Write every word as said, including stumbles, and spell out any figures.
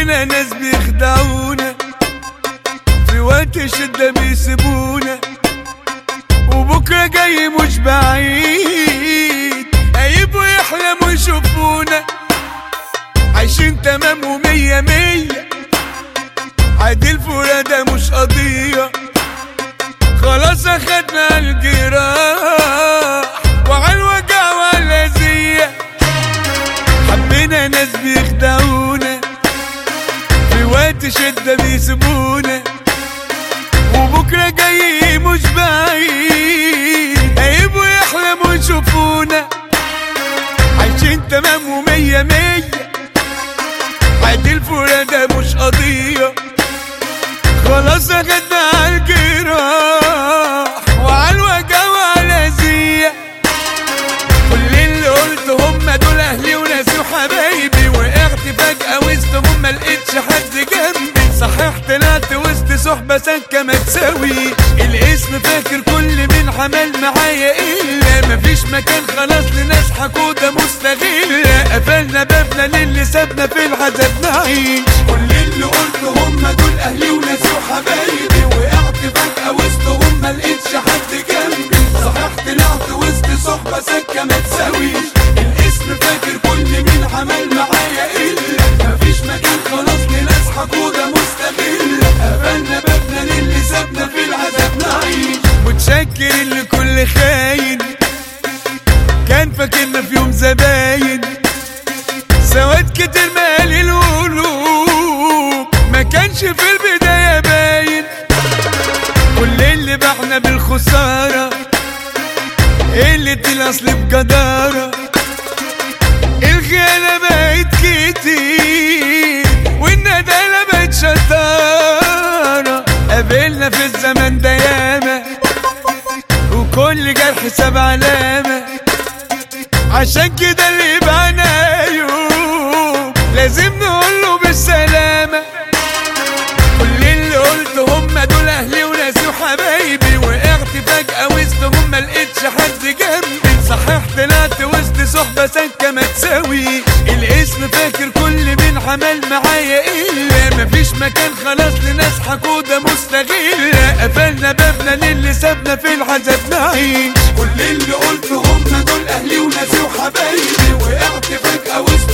حبينا ناس بيخدعونا، في وقت الشدة بيسيبونا، وبكرة جاي مش بعيد هيبقوا يحلموا يشوفونا عايشين تمام ومية مية، عادي الفرادة مش قضية، خلاص اخدنا الجراح وعالوجع والأذية. حبينا ناس بيخدعونا، في وقت شدة بيسيبونا، وبكرة جاي مش بعيد هيبقوا يحلموا يشوفونا عايشين تمام ومية مية، عادي الفرادة مش قضية، خلاص اخدنا عالجراح وعالوجع والأذية. كل اللي قلت هما دول اهلي وناسي وحبايبي، وقعت فجأة وسطهم ملقتش حد جنبي، صحيح طلعت وسط صحبة سكة ما تساويش، الاسم فاكر كل من عمل معايا الا مفيش مكان خلاص لناس حقودة مستغلة، قفلنا بابنا للي سابنا في العذاب نعيش. كل اللي قلت هما دول اهلي وناسي وحبايبي، وقعت فجأة وسطهم ملقتش حد جنبي، صحيح طلعت وسط صحبة سكة ما تساويش، الاسم فاكر كل من عمل معايا الا مفيش مكان خلاص لناس حقودة مستغلة، قفلنا بابنا للي سابنا في العذاب نعيش. متشكر لكل خاين كان فاكرنا في يوم زباين، سواد كتير مالي القلوب ما كانش في البداية باين، كل اللي باعنا بالخسارة قلة الأصل بجدارة، الخيانة بقت كتير والندالة بقت شطارة، قابلنا في الزمن ده ياما وكل جرح ساب علامة، عشان كده اللي باعنا يوم لازم نقوله بالسلامة. كل اللي قلت هما دول اهلي وناسي وحبايبي، وقعت فجأة وسطهم ملقتش حد جنبي، صحيح طلعت وسط صحبة سكة ما تساويش، الاسم فاكر كل من عمل معايا الا مفيش مكان خلاص لناس حقودة مستغلة، قفلنا بابنا للي سابنا في العذاب نعيش. كل اللي قلت هما دول اهلي وناسي وحبايبي، وقعت فجأة وسط